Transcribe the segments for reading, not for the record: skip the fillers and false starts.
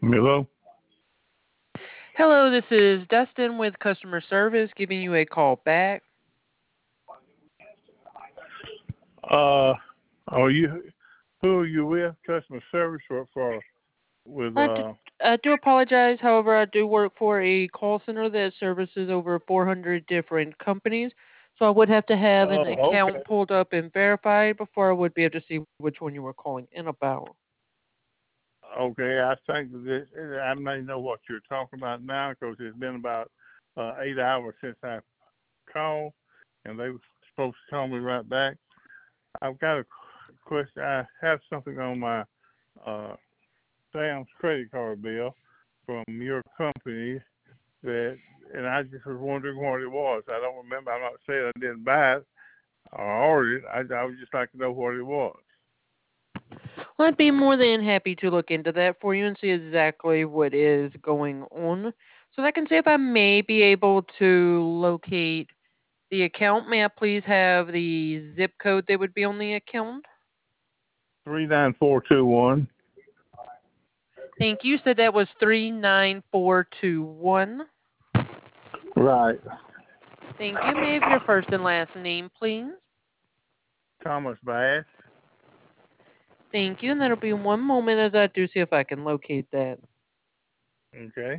Hello. Hello, this is Dustin with customer service giving you a call back. Uh, are you? Who are you with? Customer service for with I, d- I do apologize, however, I do work for a call center that services over 400 different companies, so I would have to have an Oh, okay. account pulled up and verified before I would be able to see which one you were calling in about. Okay, I think that I may know what you're talking about now because it's been about 8 hours since I called, and they were supposed to call me right back. I've got a question. I have something on my uh, Sam's credit card bill from your company that, and I just was wondering what it was. I don't remember. I'm not saying I didn't buy it or order it. I would just like to know what it was. Well, I'd be more than happy to look into that for you and see exactly what is going on, so that I can see if I may be able to locate the account. May I please have the zip code that would be on the account? 39421. Thank you. Said that was 39421. Right. Thank you. May I have your first and last name, please? Thomas Bass. Thank you. And that'll be one moment as I do see if I can locate that. Okay.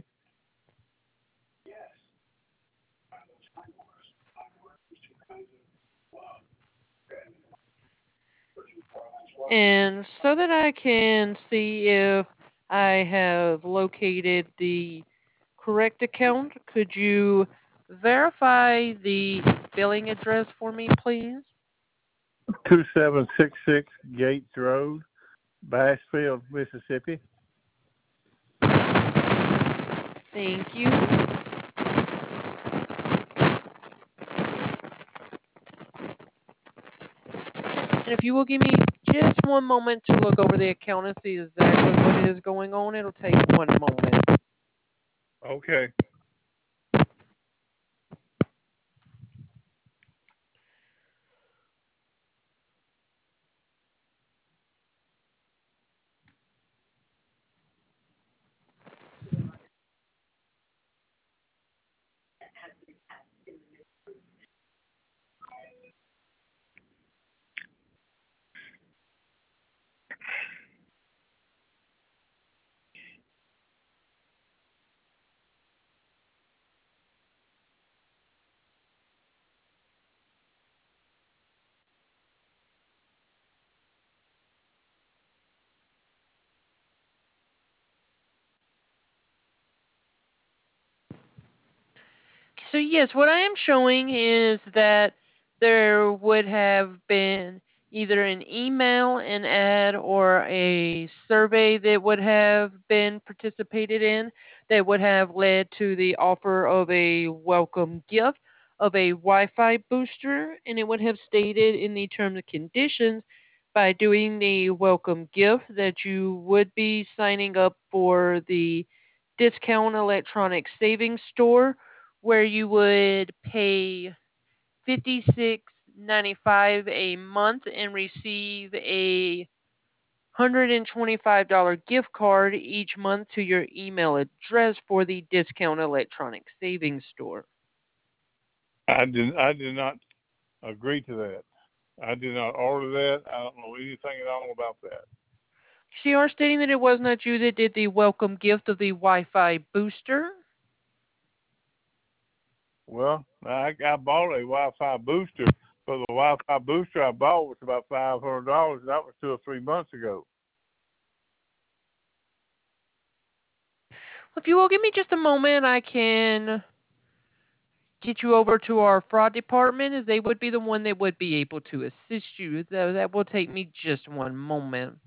And so that I can see if I have located the correct account, could you verify the billing address for me, please? 2766 Gates Road, Bassfield, Mississippi. Thank you. And if you will give me just one moment to look over the account and see exactly what is going on, it'll take one moment. Okay. So yes, what I am showing is that there would have been either an email, an ad, or a survey that would have been participated in that would have led to the offer of a welcome gift of a Wi-Fi booster, and it would have stated in the terms and conditions by doing the welcome gift that you would be signing up for the discount electronic savings store where you would pay 56.95 a month and receive a $125 gift card each month to your email address for the discount electronic savings store. I did not agree to that. I did not order that. I don't know anything at all about that. So you are stating that it was not you that did the welcome gift of the Wi-Fi booster? Well, I bought a Wi-Fi booster, but the Wi-Fi booster I bought was about $500. That was 2 or 3 months ago. If you will give me just a moment, I can get you over to our fraud department, as they would be the one that would be able to assist you. That will take me just one moment.